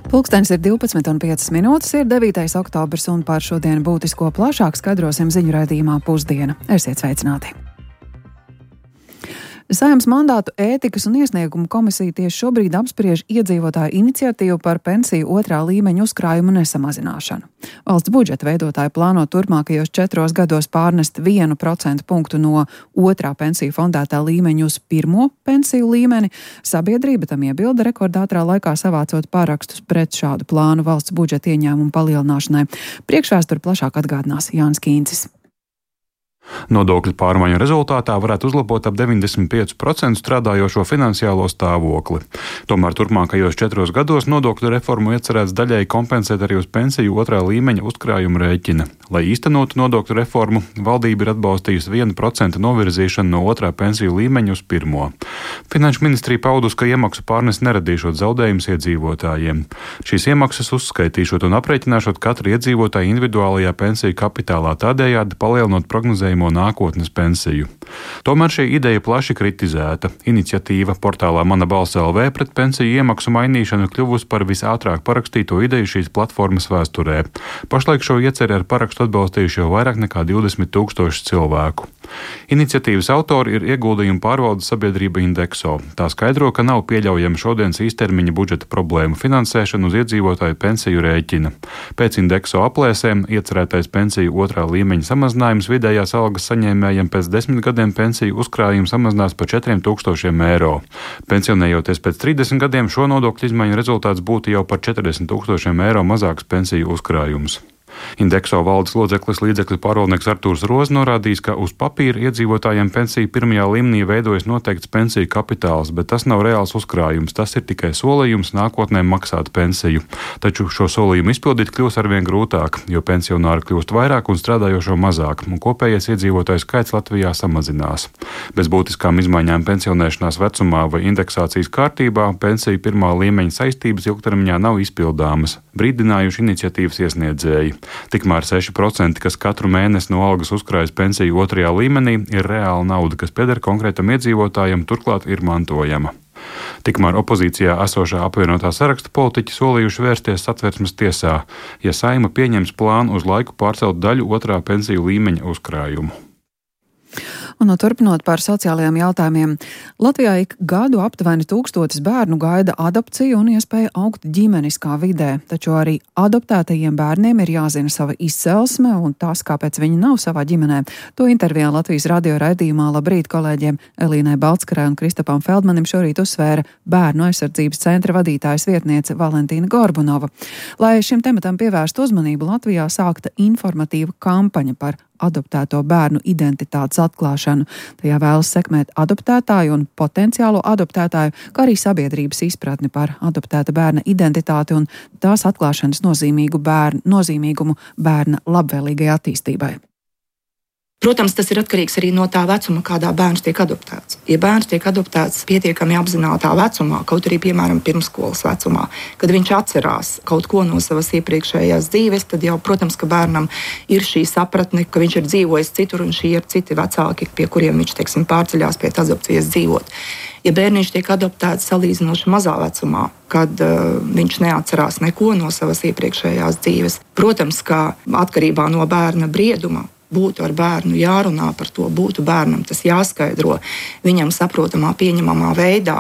Pulkstenis ir 12,5 minūtes, ir 9. oktobrs, un par šodienu būtisko plašāk skaidrosim ziņu raidījumā Pusdiena. Esiet sveicināti! Saeimas mandātu ētikas un iesniegumu komisija tieši šobrīd apspriež iedzīvotāju iniciatīvu par pensiju otrā līmeņa uzkrājumu nesamazināšanu. Valsts budžeta veidotāji plāno turpmākajos 4 gados pārnest 1% punktu no otrā pensiju fondētā līmeņa uz pirmo pensiju līmeni. Sabiedrība tam iebilda rekordātrā laikā savācot pārakstus pret šādu plānu valsts budžeta ieņēmumu palielināšanai. Priekšvēsturi plašāk atgādinās Jānis Kīncis. Nodokļu pārmaiņu rezultātā varētu uzlabot ap 95% strādājošo finansiālo stāvokli. Tomēr turpmākajos 4 gados nodokļu reformu iecerēts daļēji kompensēt arī uz pensiju otrā līmeņa uzkrājuma rēķina. Lai īstenotu nodokļu reformu, valdība ir atbalstījusi 1% novirzīšanu no otrā pensiju līmeņa uz pirmo. Finanšu ministrija paudus, ka iemaksu pārnes neradīšot zaudējumus iedzīvotājiem. Šīs iemaksas uzskaitīšot un aprēķināšot katru iedzīvotāju individuālajā pensiju kapitālā, tādējādi palielinot prognozējumu nākotnes pensiju. Tomēr šī ideja plaši kritizēta. Iniciatīva portālā Mana balss LV pret pensiju iemaksu mainīšanu kļuvusi par visātrāk parakstīto ideju šīs platformas vēsturē. Pašlaik šo ieceri ar parakstu atbalstījuši jau vairāk nekā 20 000 cilvēku. Iniciatīvas autori ir ieguldījumu pārvaldes sabiedrība Indexo. Tā skaidro, ka nav pieļaujama šodienas īstermiņa budžeta problēmu finansēšanu uz iedzīvotāju pensiju rēķina. Pēc Indexo aplēsēm iecerētais pensiju otrā līmeņa samazinājums vidējās algas saņēmējiem pēc 10 gadiem pensiju uzkrājumu samazinās par 4000 eiro. Pensionējoties pēc 30 gadiem, šo nodokļu izmaiņu rezultāts būtu jau par 40 000 eiro mazāks pensiju uzkrājums. Indexo valdes loceklis līdzekļu pārvaldnieks Artūrs Roze norādījis, ka uz papīra iedzīvotājiem pensiju pirmajā līmenī veidojas noteikts pensiju kapitāls, bet tas nav reāls uzkrājums, tas ir tikai solījums nākotnē maksāt pensiju. Taču šo solījumu izpildīt kļūs arvien grūtāk, jo pensionāri kļūst vairāk un strādājošo mazāk, un kopējais iedzīvotāju skaits Latvijā samazinās. Bez būtiskām izmaiņām pensionēšanās vecumā vai indeksācijas kārtībā pensiju pirmā līmeņa saistības ilgtermiņā nav izpildāmas, brīdinājuši iniciatīvas iesniedzēji. Tikmēr 6%, kas katru mēnesi no algas uzkrājas pensiju otrajā līmenī, ir reāla nauda, kas pieder konkrētam iedzīvotājam, turklāt ir mantojama. Tikmēr opozīcijā esošā apvienotā saraksta politiķi solījuši vērsties Satversmes tiesā, ja Saeima pieņems plānu uz laiku pārcelt daļu otrā pensiju līmeņa uzkrājumu. Un turpinot par sociālajiem jautājumiem, Latvijā ik gadu aptuveni 1000 bērnu gaida adopciju un iespēja augt ģimeniskā vidē, taču arī adoptētajiem bērniem ir jāzina sava izcelsme un tas, kāpēc viņi nav savā ģimenē. To intervijā Latvijas radio raidījumā Labrīt kolēģiem Elīnai Baltskarai un Kristapam Feldmanim šorīt uzsvēra Bērnu aizsardzības centra vadītājas vietniece Valentīna Gorbunova. Lai šim tematam pievērstu uzmanību, Latvijā sākta informatīva kampaņa par adoptēto bērnu identitātes atklāšanu. Tajā vēlas sekmēt adoptētāju un potenciālo adoptētāju, kā arī sabiedrības izpratni par adoptēta bērna identitāti un tās atklāšanas nozīmīgumu bērna labvēlīgai attīstībai. Protams, tas ir atkarīgs arī no tā vecuma, kādā bērns tiek adoptēts. Ja bērns tiek adoptēts pietiekami apzinātā vecumā, kaut arī, piemēram, pirmskolas vecumā, kad viņš atcerās kaut ko no savas iepriekšējās dzīves, tad jau, protams, ka bērnam ir šī sapratne, ka viņš ir dzīvojis citur un šie ir citi vecāki, pie kuriem viņš, pārceļās pēc adopcijas dzīvot. Ja bērniņš tiek adoptēts salīdzinoši mazā vecumā, kad viņš neatcerās neko no savas iepriekšējās dzīves, protams, ka atkarībā no bērna brieduma, būtu ar bērnu jārunā par to, būtu bērnam tas jāskaidro viņam saprotamā, pieņemamā veidā.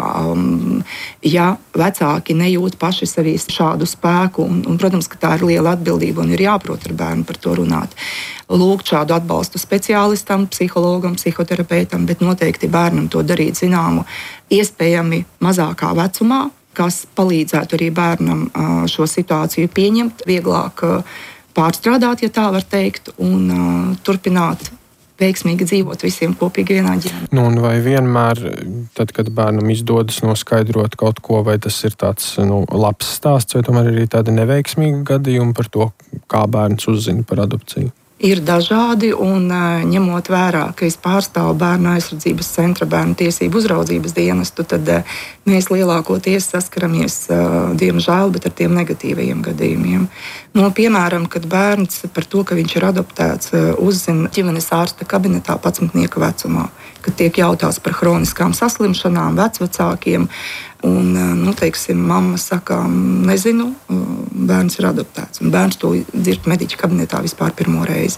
Ja vecāki nejūt paši sevī šādu spēku, un protams, ka tā ir liela atbildība un ir jāprot ar bērnu par to runāt. Lūgt šādu atbalstu speciālistam, psihologam, psihoterapeitam, bet noteikti bērnam to darīt zināmu, iespējami mazākā vecumā, kas palīdzētu arī bērnam šo situāciju pieņemt, vieglāk pārstrādāt, ja tā var teikt, un turpināt veiksmīgi dzīvot visiem kopīgi vienā ģimenē. Un vai vienmēr, tad, kad bērnam izdodas noskaidrot kaut ko, vai tas ir tāds labs stāsts, vai tomēr arī tādi neveiksmīgi gadījumi par to, kā bērns uzzina par adopciju? Ir dažādi, un ņemot vērā, ka es pārstāvu Bērnu aizsardzības centra bērnu tiesību uzraudzības dienestu, tad mēs lielākoties saskaramies, diemžēl, bet ar tiem negatīvajiem gadījumiem. Piemēram, kad bērns par to, ka viņš ir adoptēts, uzzina ģimenes ārsta kabinetā 11 vecumā, kad tiek jautāts par hroniskām saslimšanām, vecvecākiem, Un, teiksim, mamma saka, nezinu, bērns ir adoptēts. Un bērns to dzird mediķa kabinetā vispār pirmo reizi.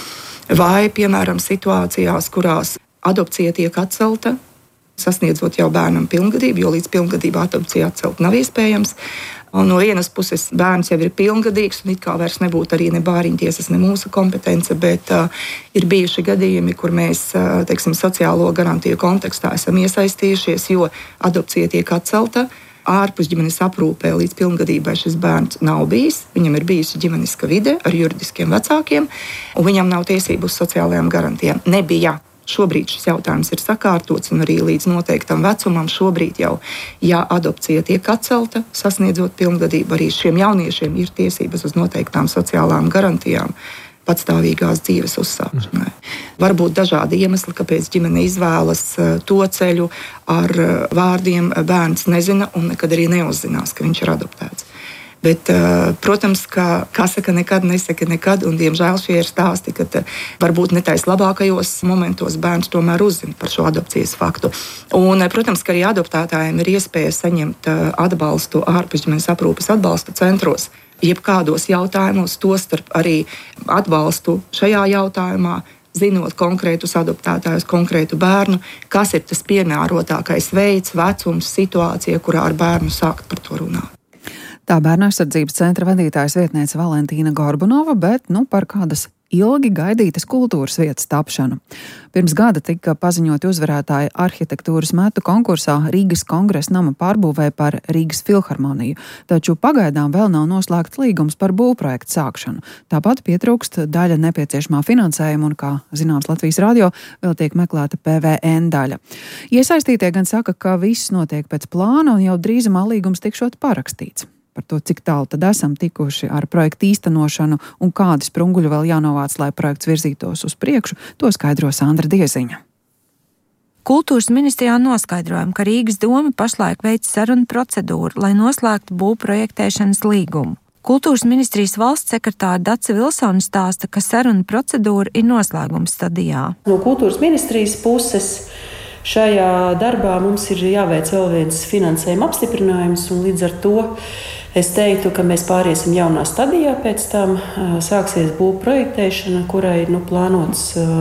Vai, piemēram, situācijās, kurās adopcija tiek atcelta, sasniedzot jau bērnam pilngadību, jo līdz pilngadību adopcija atcelt nav iespējams. Un no vienas puses bērns jau ir pilngadīgs, un it kā vairs nebūtu arī ne bāriņtiesas, ne mūsu kompetence, bet ir bijuši gadījumi, kur mēs, teiksim, sociālo garantiju kontekstā esam iesaistījušies, jo adopcija tiek atcelta. Ārpus ģimenes aprūpē līdz pilngadībai šis bērns nav bijis. Viņam ir bijusi ģimeniska vide ar juridiskiem vecākiem, un viņam nav tiesību uz sociālajām garantijām. Nebija. Šobrīd šis jautājums ir sakārtots, un arī līdz noteiktam vecumam šobrīd jau, ja adopcija tiek atcelta, sasniedzot pilngadību, arī šiem jauniešiem ir tiesības uz noteiktām sociālām garantijām patstāvīgās dzīves uzsākšanai. Varbūt dažādi iemesli, kāpēc ģimene izvēlas to ceļu ar vārdiem bērns nezina un nekad arī neuzzinās, ka viņš ir adoptēts. Bet, protams, kā saka, nekad nesaka nekad, un diemžēl šie ir stāsti, ka varbūt netais labākajos momentos bērns tomēr uzzina par šo adopcijas faktu. Un, protams, ka arī adoptētājiem ir iespēja saņemt atbalstu ārpus ģimenes aprūpes atbalsta centros, jebkādos jautājumos, tostarp arī atbalstu šajā jautājumā, zinot konkrētus adoptētājus, konkrētu bērnu, kas ir tas piemērotākais veids, vecums, situācija, kurā ar bērnu sākt par to runāt. Tā Bērnu aizsardzības centra vadītājas vietniece Valentīna Gorbunova, bet par kādas ilgi gaidītas kultūras vietas tapšanu. Pirms gada tika paziņoti uzvarētāji arhitektūras metu konkursā Rīgas Kongresa nama pārbūvē par Rīgas filharmoniju, taču pagaidām vēl nav noslēgts līgums par būvprojektu sākšanu. Tāpat pietrūkst daļa nepieciešamā finansējuma un, kā zināms Latvijas radio, vēl tiek meklēta PVN daļa. Iesaistītie gan saka, ka viss notiek pēc plāna un jau drīzumā līgums tikšot parakstīts. Par to, cik tālu tad esam tikuši ar projektu īstenošanu un kādi sprunguļi vēl jānovāc, lai projekts virzītos uz priekšu, to skaidro Sandra Dieziņa. Kultūras ministrijā noskaidrojam, ka Rīgas doma pašlaik veic sarunu procedūru, lai noslēgtu būvprojektēšanas līgumu. Kultūras ministrijas valsts sekretāra Dace Vilsone stāsta, ka sarunu procedūra ir noslēguma stadijā. No kultūras ministrijas puses šajā darbā mums ir jāveic vēl viens finansējuma apstiprinājums, un līdz ar to es teiktu, ka mēs pāriesim jaunā stadijā, pēc tam sāksies būvprojektēšana, kurai ir plānots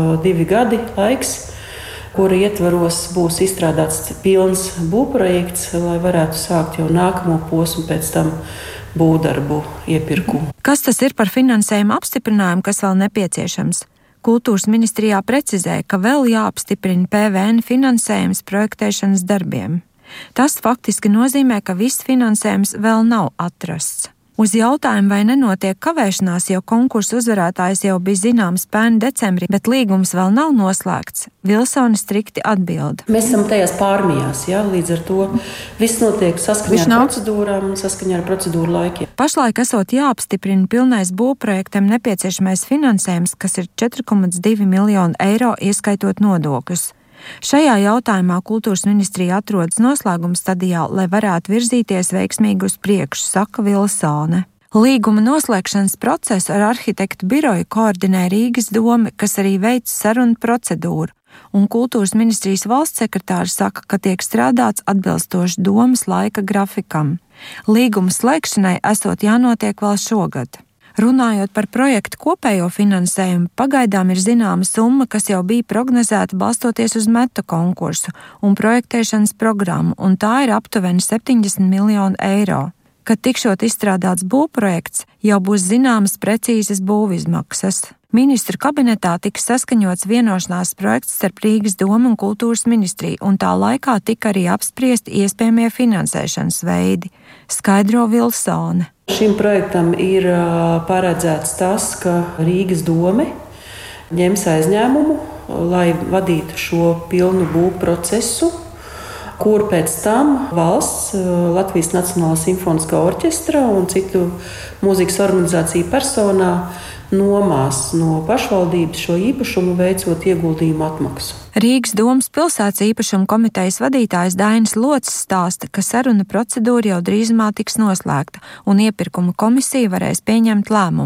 2 gadi laiks, kura ietvaros būs izstrādāts pilns būvprojekts, lai varētu sākt jau nākamo posmu pēc tam būvdarbu iepirkumu. Kas tas ir par finansējuma apstiprinājumu, kas vēl nepieciešams? Kultūras ministrijā precizēja, ka vēl jāapstiprina PVN finansējums projektēšanas darbiem. Tas faktiski nozīmē, ka viss finansējums vēl nav atrasts. Uz jautājumu, vai nenotiek kavēšanās, jo konkursu uzvarētājs jau bija zināms pērn decembrī, bet līgums vēl nav noslēgts, Vilsone strikti atbild. Mēs esam tajās pārmijās, līdz ar to viss notiek saskaņā ar procedūrām un saskaņā ar procedūru laikiem. Pašlaik esot jāapstiprina pilnais būvprojektam nepieciešamais finansējums, kas ir 4,2 miljonu eiro, ieskaitot nodokļus. Šajā jautājumā kultūras ministrija atrodas noslēguma stadijā, lai varētu virzīties veiksmīgi uz priekšu, saka Vilsone. Līguma noslēgšanas procesu ar arhitektu biroju koordinē Rīgas doma, kas arī veic sarunu procedūru, un kultūras ministrijas valsts sekretārs saka, ka tiek strādāts atbilstoši domas laika grafikam. Līguma slēgšanai esot jānotiek vēl šogad. Runājot par projektu kopējo finansējumu, pagaidām ir zināma summa, kas jau bija prognozēta balstoties uz metu konkursu un projektēšanas programmu, un tā ir aptuveni 70 miljonu eiro. Kad tikšot izstrādāts būvprojekts, jau būs zināmas precīzas būvizmaksas. Ministru kabinetā tiks saskaņots vienošanās projekts starp Rīgas domu un kultūras ministriju, un tā laikā tika arī apspriesti iespējamie finansēšanas veidi, skaidro Vilsone. Šim projektam ir paredzēts tas, ka Rīgas dome ņems aizņēmumu, lai vadītu šo pilnu būvprocesu, kur pēc tam valsts, Latvijas Nacionālā simfoniskā orķestra un citu mūzikas organizāciju personā nomās no pašvaldības šo īpašumu, veicot ieguldījumu atmaksu. Rīgas domas pilsētas īpašuma komitejas vadītājs Dainis Locis stāsta, ka saruna procedūra jau drīzumā tiks noslēgta un iepirkuma komisija varēs pieņemt lēmumu.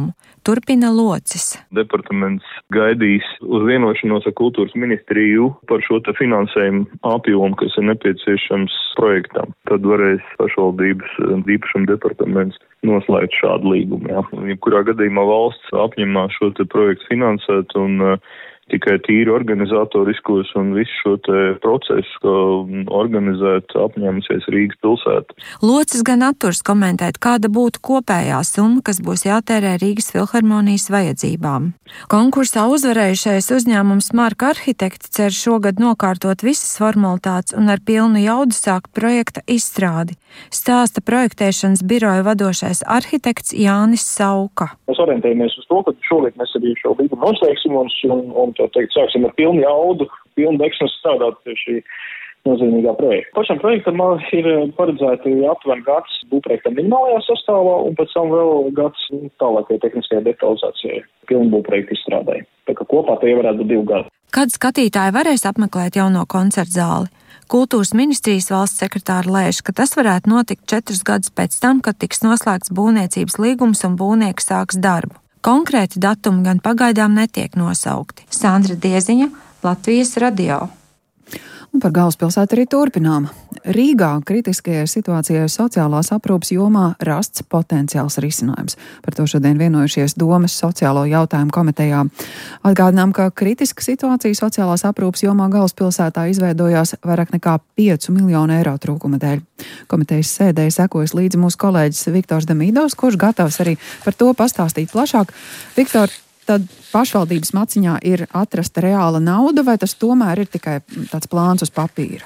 turpina Locis. Departaments gaidīs uz vienošanos ar kultūras ministriju par šo te finansējumu apjomu, kas ir nepieciešams projektam. Tad varēs pašvaldības īpašuma departaments noslēgt šādu līgumu. Jebkurā gadījumā valsts apņemās šo te projektu finansēt un tikai tīri organizatoriskos un visu šo te procesu organizēt apņēmusies Rīgas pilsēta. Locis gan atturs komentēt, kāda būtu kopējā summa, kas būs jātērē Rīgas filharmonijas vajadzībām. Konkursā uzvarējušais uzņēmums Marka Arhitekti cer šogad nokārtot visas formalitātes un ar pilnu jaudu sākt projekta izstrādi. Stāsta projektēšanas biroja vadošais arhitekts Jānis Sauka. Mēs orientējamies uz to, ka šogad mēs arī šo līgumu noslēgsim un tā teikt, sāksim ar pilnu jaudu, pilnu deksmu strādāt pie šī nozīmīgā projekta. Pašam projektam ir paredzēti aptuveni gads būvprojektam minimālajā sastāvā un pēc tam vēl gads tālākajai tehniskajai detalizācijai, pilnu būvprojektu izstrādāja. Tā kā kopā tie varētu būt 2 gadi. Kad skatītāji varēs apmeklēt jauno koncertu zāli? Kultūras ministrijas valsts sekretāra lēš, ka tas varētu notikt 4 gadus pēc tam, kad tiks noslēgts būvniecības līgums un būvnieki sāks darbu. Konkrēti datumi gan pagaidām netiek nosaukti. Sandra Dieziņa, Latvijas radio. Un par galvaspilsētu arī turpinām. Rīgā kritiskajai situācijai sociālās aprūpes jomā rasts potenciāls risinājums. Par to šodien vienojušies Domes sociālo jautājumu komitejā. Atgādinām, ka kritiska situācija sociālās aprūpes jomā galvaspilsētā izveidojās vairāk nekā 5 miljonu eiro trūkuma dēļ. Komitejas sēdēji sekojas līdzi mūsu kolēģis Viktors Damīdovs, kurš gatavs arī par to pastāstīt plašāk. Viktor, tad pašvaldības maciņā ir atrasta reāla nauda, vai tas tomēr ir tikai tāds plāns uz papīra?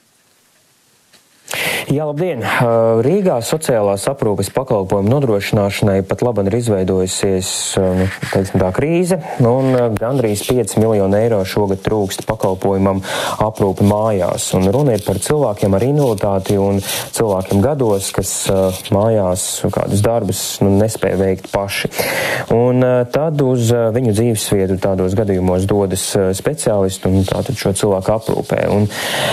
Jā, labdien! Rīgā sociālās aprūpes pakalpojumu nodrošināšanai pat labi ir izveidojusies, teiksim tā, krīze, un gandrīz 5 miljonu eiro šogad trūkst pakalpojumam aprūpi mājās. Un runa ir par cilvēkiem ar invaliditāti un cilvēkiem gados, kas mājās kādus darbus nespēja veikt paši. Un tad uz viņu dzīvesvietu tādos gadījumos dodas speciālisti un tātad šo cilvēku aprūpē. Un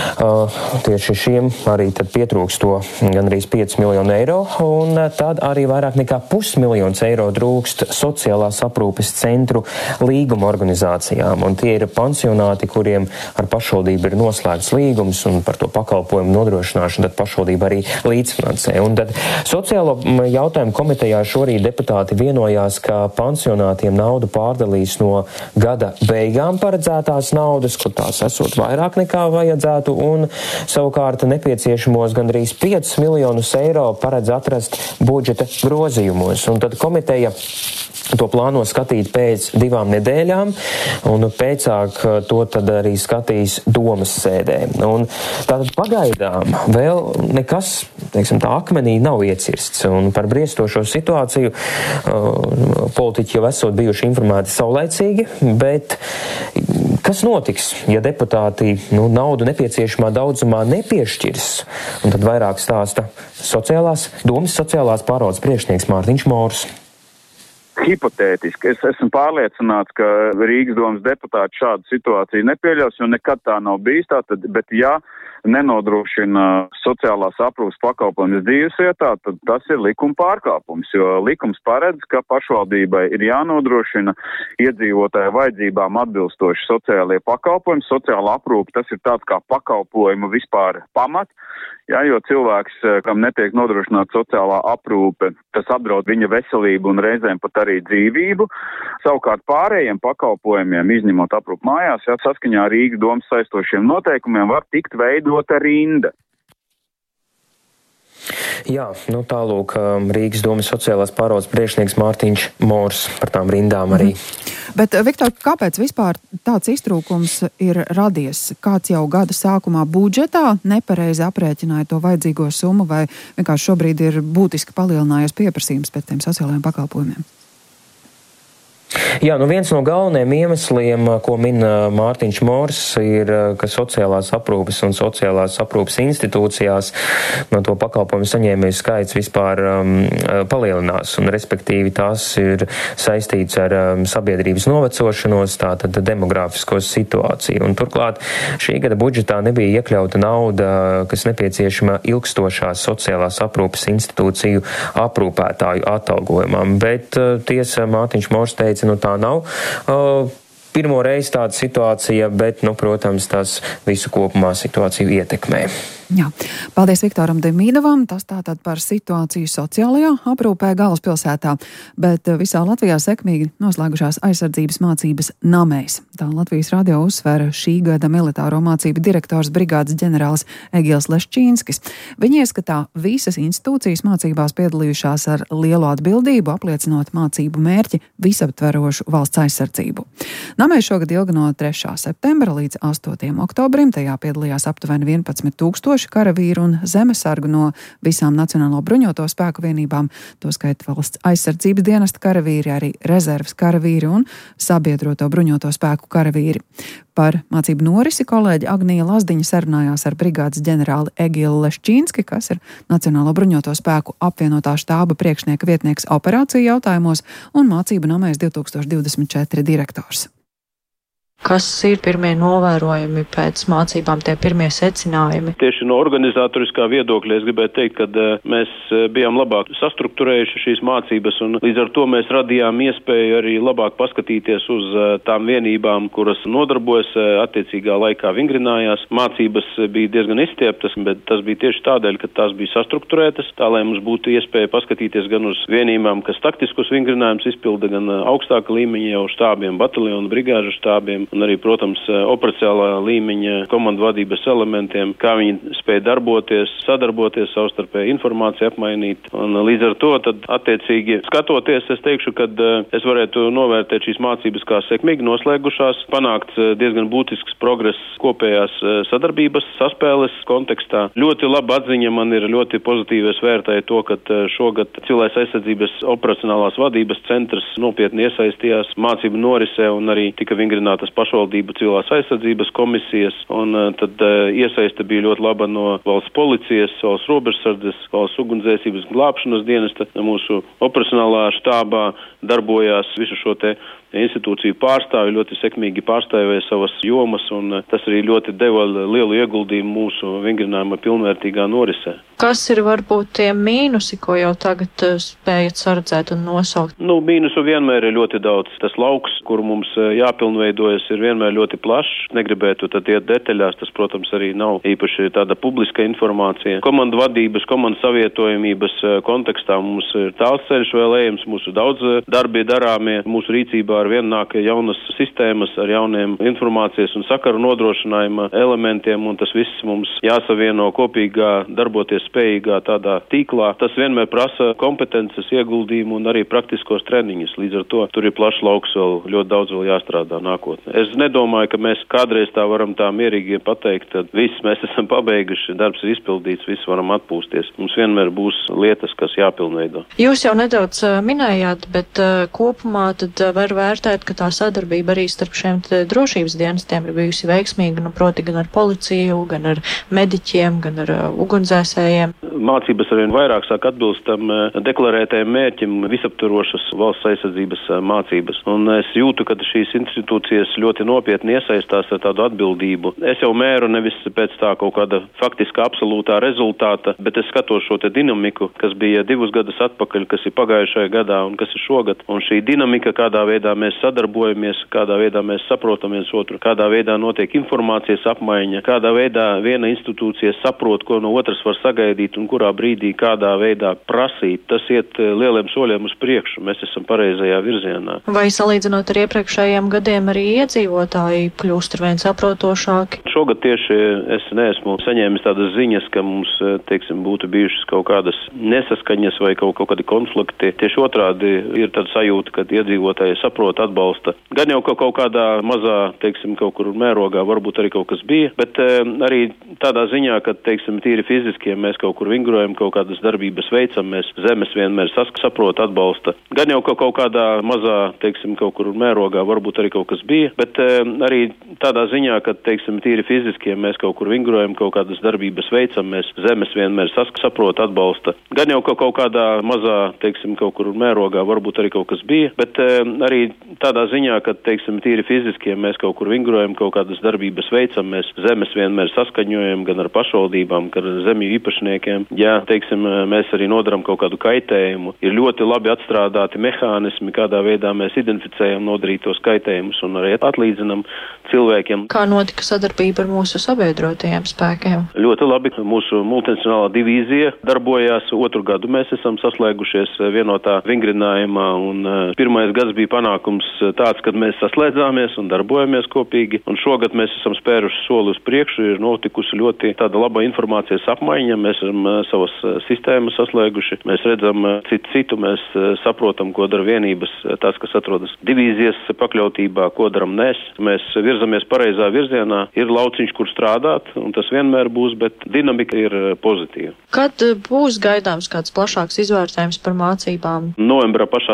tieši šiem arī tad pietrūks to gandrīz 5 miljonu eiro, un tad arī vairāk nekā 500 000 eiro trūkst sociālās aprūpes centru līguma organizācijām. Un tie ir pansionāti, kuriem ar pašvaldību ir noslēgts līgums, un par to pakalpojumu nodrošināšanu tad pašvaldība arī līdzfinansē. Un tad sociālo jautājumu komitejā šorīt deputāti vienojās, ka pansionātiem naudu pārdalīs no gada beigām paredzētās naudas, kur tās esot vairāk nekā vajadzētu, un savukārt nepieciešamos gandrīz 5 miljonus eiro paredz atrast budžeta grozījumos. Un tad komiteja to plāno skatīt pēc 2 nedēļām, un pēcāk to tad arī skatīs Domes sēdē. Un tātad pagaidām vēl nekas, teiksim, tā akmenī nav iecirsts, un par briestošo situāciju politiķi jau esot bijuši informēti saulaicīgi, bet kas notiks, ja deputāti naudu nepieciešamā daudzumā nepiešķirs? Un tad vairāk stāsta Domes sociālās pārvaldes priekšnieks Mārtiņš Mors. Hipotētiski. Es esmu pārliecināts, ka Rīgas domas deputāti šādu situāciju nepieļaus, jo nekad tā nav bijis. Bet ja nenodrošina sociālās aprūpes pakalpojumus dzīvesvietā, tad tas ir likuma pārkāpums, jo likums paredz, ka pašvaldībai ir jānodrošina iedzīvotāju vajadzībām atbilstoši sociālie pakalpojumi. Sociāla aprūpe tas ir tāds kā pakalpojumu vispār pamat, jo cilvēks, kam netiek nodrošināta sociālā aprūpe, tas apdraud viņa veselību un reizēm pat arī dzīvību. Savukārt pārējiem pakalpojumiem, izņemot aprūpi mājās, saskaņā ar Rīgas domas saistošiem noteikumiem var tikt veidota rinda. Jā, tālūk Rīgas domas sociālās pārvaldes priekšnieks Mārtiņš Mors par tām rindām arī. Bet, Viktor, kāpēc vispār tāds iztrūkums ir radies? Kāds jau gada sākumā budžetā nepareizi aprēķināja to vajadzīgo summu, vai vienkārši šobrīd ir būtiski palielinājies pieprasījums pēc tiem sociālajiem pakalpojumiem? Jā, viens no galvenajiem iemesliem, ko min Mārtiņš Mors, ir, ka sociālās aprūpes un sociālās aprūpes institūcijās to pakalpojumu saņēmēju skaits vispār palielinās, un respektīvi tās ir saistīts ar sabiedrības novecošanos, tātad demografisko situāciju. Un turklāt šī gada budžetā nebija iekļauta nauda, kas nepieciešama ilgstošās sociālās aprūpes institūciju aprūpētāju atalgojumam, bet tiesa Mārtiņš Mors teica, tā nav pirmo reizi tāda situācija, bet, protams, tas visu kopumā situāciju ietekmē. Jā. Paldies Viktoram Demīdovam. Tas tātad par situāciju sociālajā aprūpē galvaspilsētā, bet visā Latvijā sekmīgi noslēgušās aizsardzības mācības Namēs. Tā Latvijas radio uzsvēra šī gada militāro mācību direktors brigādes ģenerālis Egils Leščīnskis. Viņi ieskatā visas institūcijas mācībās piedalījušās ar lielu atbildību, apliecinot mācību mērķi visaptverošu valsts aizsardzību. Namēs šogad ilga no 3. septembra līdz 8. oktobrim. Tajā piedalījās aptuveni 11,000 karavīru un zemesargu no visām Nacionālo bruņoto spēku vienībām, toskait valsts aizsardzības dienesta karavīri, arī rezerves karavīri un sabiedroto bruņoto spēku karavīri. Par mācību norisi kolēģi Agnija Lazdiņa sarunājās ar brigādes ģenerāli Egilu Leščīnski, kas ir Nacionālo bruņoto spēku apvienotā štāba priekšnieka vietnieks operāciju jautājumos un mācību Namēs 2024 direktors. Kas ir pirmie novērojumi pēc mācībām, tie pirmie secinājumi? Tieši no organizatoriskā viedokļa es gribētu teikt, ka mēs bijām labāk sastrukturējuši šīs mācības, un līdz ar to mēs radījām iespēju arī labāk paskatīties uz tām vienībām, kuras nodarbojas attiecīgā laikā vingrinājās. Mācības bija diezgan izstieptas, bet tas bija tieši tādēļ, ka tās bija sastrukturētas, tā lai mums būtu iespēja paskatīties gan uz vienībām, kas taktiskus vingrinājumus izpilda, gan augstāka līmeņa jau štābiem, bataljonu, brigāžu štābiem, un arī, protams, operacionālā līmeņa komandu vadības elementiem, kā viņi spēja darboties, sadarboties, savstarpēji informāciju apmainīt. Un līdz ar to, tad attiecīgi skatoties, es teikšu, ka es varētu novērtēt šīs mācības kā sekmīgi noslēgušās, panākt diezgan būtisks progress kopējās sadarbības saspēles kontekstā. Ļoti laba atziņa man ir, ļoti pozitīvi es vērtēju to, ka šogad Civilās aizsardzības operacionālās vadības centrs nopietni iesaistījās mācību norisē un arī tika vingrinātas pašvaldību civilās aizsardzības komisijas, un tad iesaiste bija ļoti laba no valsts policijas, valsts robežsardzes, valsts ugunsdzēsības glābšanas dienesta. Mūsu operacionālā štābā darbojās visu šo te institūciju pārstāvi, ļoti sekmīgi pārstāvēja savas jomas, un tas arī ļoti deva lielu ieguldījumu mūsu vingrinājuma pilnvērtīgā norisē. Kas ir varbūt tie mīnusi, ko jau tagad spējat sardzēt un nosaukt? Mīnusu vienmēr ir ļoti daudz. Tas lauks, kur mums jāpilnveidojas, ir vienmēr ļoti plašs. Negribētu tad iet detaļās, tas, protams, arī nav īpaši tāda publiska informācija. Komandu vadības, komandu savietojamības kontekstā mums ir tāls ceļš vēl ejams, mūsu daudz darbi darāmie, mūsu rīcībā ar vien nāk jaunas sistēmas ar jauniem informācijas un sakaru nodrošinājuma elementiem, un tas viss mums jāsavieno kopīgā, darboties spējīgā tādā tīklā. Tas vienmēr prasa kompetences, ieguldījumu un arī praktiskos treniņus. Līdz ar to tur ir plašs lauks, vēl ļoti daudz vēl jāstrādā nākotnē. Es nedomāju, ka mēs kādreiz tā varam tā mierīgi pateikt, tad viss mēs esam pabeiguši, darbs ir izpildīts, viss varam atpūsties. Mums vienmēr būs lietas, kas jāpilnveido. Jūs jau nedaudz minējāt, bet kopumā tad var vērtēt, ka tā sadarbība arī starp šiem drošības dienestiem ir bijusi veiksmīga, proti gan ar policiju, gan ar mediķiem, gan ar ugunsdzēsējiem. Mācības arvien vairāk sāk atbilst tam deklarētajam mērķim visaptvarošas valsts aizsardzības mācības. Un es jūtu, ka šīs institūcijas ļoti nopietni iesaistās ar tādu atbildību. Es jau mēru nevis pēc tā kaut kāda faktiska absolūtā rezultāta, bet es skatos šo te dinamiku, kas bija 2 gadus atpakaļ, kas ir pagājušajā gadā un kas ir šogad. Un šī dinamika, kādā veidā mēs sadarbojamies, kādā veidā mēs saprotam viens otru, kādā veidā notiek informācijas apmaiņa, kādā veidā viena institūcija saprot, ko no otras var sagaidīt un kurā brīdī kādā veidā prasīt. Tas iet lieliem soļiem uz priekšu. Mēs esam pareizajā virzienā. Vai salīdzinot ar iepriekšējiem gadiem arī iedzīvotāji kļūst ar vien saprotošāki? Šogad tieši es neesmu saņēmis tādas ziņas, ka mums, teiksim, būtu bijušas kaut kādas nesaskaņas vai kaut kādi konflikti. Tieši otrādi ir tāda sajūta, ka iedzīvotāji saprot, atbalsta. Gan jau kaut kādā mazā, teiksim, kaut kur mērogā varbūt arī kaut kas bija, bet arī tādā ziņā, ka, teiksim, tīri fiziski, ja mēs kaut kur vingrojam, kaut kādas darbības veicam, mēs zemes vienmēr saprot, atbalsta. Gan jau kaut kādā mazā, teiksim, kaut kur mērogā varbūt arī kaut kas bija, bet arī tādā ziņā, ka, teiksim, tīri fiziski, ja mēs kaut kur vingrojam, kaut kādas darbības veicam, mēs zemes vienmēr saprot, atbalsta. Gan jau kaut kādā mazā, teiksim, kaut kur mērogā varbūt arī kaut kas bija, bet arī tādā ziņā, ka, teiksim, tīri fiziski, ja mēs kaut kur vingrojam, kaut kādas darbības veicam, mēs zemes vienmēr saskaņojam gan ar pašvaldībām, gan ar zemju īpašniekiem. Ja, teiksim, mēs arī nodaram kaut kādu kaitējumu, ir ļoti labi atstrādāti mehānismi, kādā veidā mēs identificējam nodarītos kaitējumus un arī atlīdzinam cilvēkiem. Kā notika sadarbība ar mūsu sabiedrotajiem spēkiem? Ļoti labi. Mūsu multinacionālā divīzija darbojās 2. gadu. Mēs esam saslēgušies vienotā vingrinājumā un pirmais gads bija panākums tāds, kad mēs saslēdzāmies un darbojamies kopīgi. Un šogad mēs esam spēruši soli uz priekšu, ir notikusi ļoti tāda laba informācijas apmaiņa. Mēs esam savas sistēmas saslēguši. Mēs redzam citu, mēs saprotam, ko dara vienības, tās, kas atrodas divīzijas pakļautībā, ko daram mēs. Mēs virzamies pareizā virzienā. Ir lauciņš, kur strādāt, un tas vienmēr būs, bet dinamika ir pozitīva. Kad būs gaidāms kāds plašāks izvērtējums par mācībām? Novembrā pašā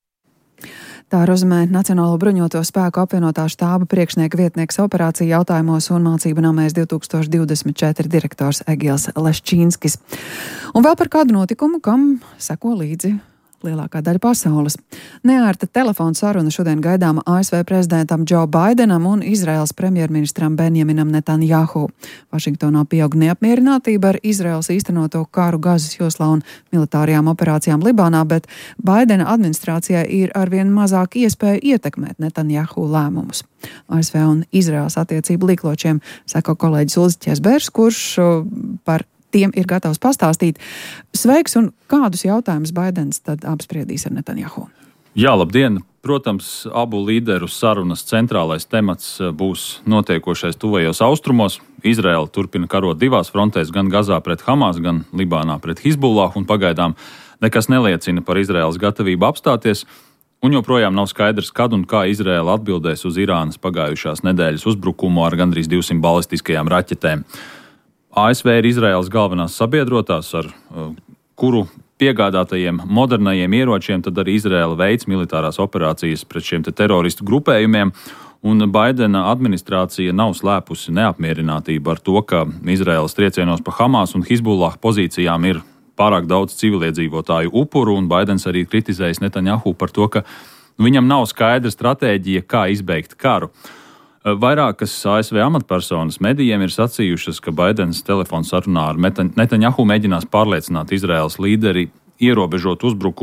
Tā rezumē Nacionālo bruņoto spēku apvienotā štāba priekšnieka vietnieks operāciju jautājumos un mācību namēs 2024 direktors Egils Leščīnskis. Un vēl par kādu notikumu, kam seko līdzi lielākā daļa pasaules. Neērta telefona saruna šodien gaidāma ASV prezidentam Džo Baidenam un Izraēlas premjerministram Benjaminam Netanjahu. Vašingtonā pieaug neapmierinātība ar Izraēlas īstenoto karu Gazas joslā un militārajām operācijām Libānā, bet Baidena administrācijai ir arvien mazāk iespēju ietekmēt Netanjahu lēmumus. ASV un Izraēlas attiecību līkločiem seko kolēģis Ulris Ķesbērs, kurš par tiem ir gatavs pastāstīt. Sveiks, un kādus jautājumus Baidens tad apspriedīs ar Netanjahu? Jā, labdien! Protams, abu līderu sarunas centrālais temats būs notiekošais tuvajos austrumos. Izraēla turpina karot divās frontēs, gan Gazā pret Hamas, gan Libānā pret Hizbullah, un pagaidām nekas neliecina par Izraēlas gatavību apstāties. Un joprojām nav skaidrs, kad un kā Izraēla atbildēs uz Irānas pagājušās nedēļas uzbrukumu ar gandrīz 200 balistiskajām raķetēm. ASV ir Izraēlas galvenās sabiedrotās, ar kuru piegādātajiem modernajiem ieročiem tad arī Izraēla veids militārās operācijas pret šiem teroristu grupējumiem, un Baidena administrācija nav slēpusi neapmierinātību ar to, ka Izraēlas triecienos pa Hamas un Hizbullah pozīcijām ir pārāk daudz civiliedzīvotāju upuru, un Baidens arī kritizējis Netanjahu par to, ka viņam nav skaidra stratēģija, kā izbeigt karu. Vairākas ASV amatpersonas medijiem ir sacījušas, ka Baidens telefons sarunā ar Netanjahu mēģinās pārliecināt Izraēlas līderi ierobežot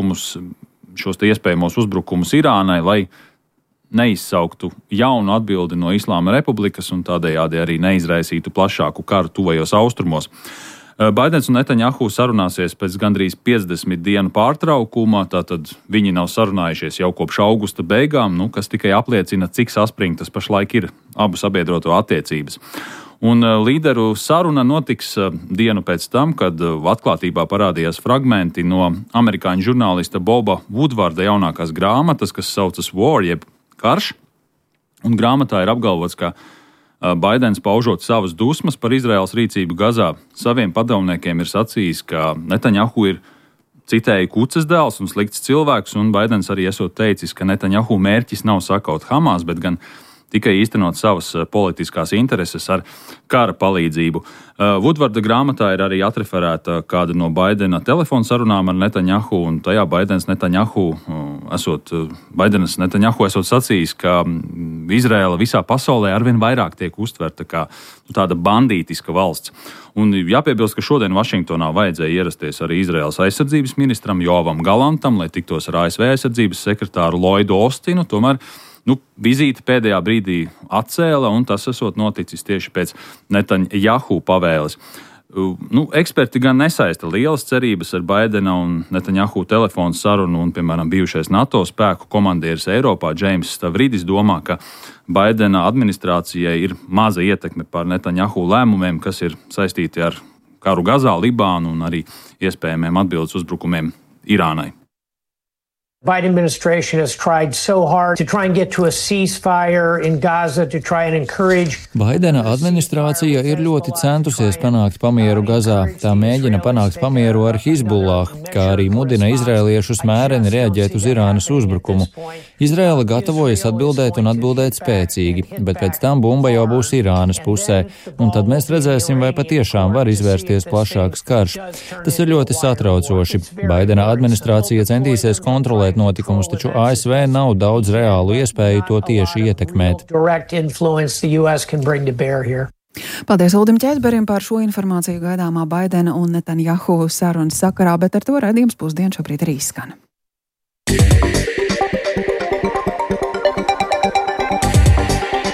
šos iespējamos uzbrukumus Irānai, lai neizsauktu jaunu atbildi no Islāma Republikas un tādējādi arī neizraisītu plašāku karu tuvajos austrumos. Baidens un Netanjahu sarunāsies pēc gandrīz 50 dienu pārtraukuma, tātad viņi nav sarunājušies jau kopš augusta beigām, kas tikai apliecina, cik saspringtas pašlaik ir abu sabiedroto attiecības. Un līderu saruna notiks dienu pēc tam, kad atklātībā parādījās fragmenti no amerikāņu žurnālista Boba Woodvarda jaunākās grāmatas, kas saucas War, jeb karš, un grāmatā ir apgalvots, ka Baidens, paužot savas dusmas par Izraēlas rīcību Gazā, saviem padomniekiem ir sacījis, ka Netanjahu ir, citēju, kuces dēls un slikts cilvēks, un Baidens arī esot teicis, ka Netanjahu mērķis nav sakaut Hamas, bet gan tikai īstenot savas politiskās intereses ar kara palīdzību. Woodvarda grāmatā ir arī atreferēta kāda no Baidena telefona sarunām ar Netanjahu, un tajā Baidens Netanjahu esot sacījis, ka Izraēla visā pasaulē arvien vairāk tiek uztverta kā tāda bandītiska valsts. Un jāpiebilst, ka šodien Vašingtonā vajadzēja ierasties arī Izraēlas aizsardzības ministram Joavam Galantam, lai tiktos ar ASV aizsardzības sekretāru Lloydu Ostinu, tomēr vizīti pēdējā brīdī atcēla, un tas esot noticis tieši pēc Netanjahu pavēles. Eksperti gan nesaista lielas cerības ar Baidena un Netanjahu telefonu sarunu, un, piemēram, bijušais NATO spēku komandieris Eiropā Džeims Stavridis domā, ka Baidena administrācijai ir maza ietekme pār Netanjahu lēmumiem, kas ir saistīti ar karu Gazā, Libānu un arī iespējamiem atbildes uzbrukumiem Irānai. Biden administration has tried so hard to try and get to a ceasefire in Gaza to try and encourage. Baidena administrācija ir ļoti centusies panākt pamieru Gazā. Tā mēģina panākt pamieru ar Hizbullah, kā arī mudina izrēliešus mēreni reaģēt uz Irānas uzbrukumu. Izrēla gatavojas atbildēt un atbildēt spēcīgi, bet pēc tam bumba jau būs Irānas pusē, un tad mēs redzēsim, vai patiešām var izvērsties plašāks karš. Tas ir ļoti satraucoši. Baidena administrācija centīsies kontrolēt notikumus, taču ASV nav daudz reālu iespēju to tieši ietekmēt. Paldies Uldim Ķēzberim par šo informāciju gaidāmā Baidena un Netanjahu sarunas sakarā, bet ar to raidījums Pusdiena šobrīd arī izskan.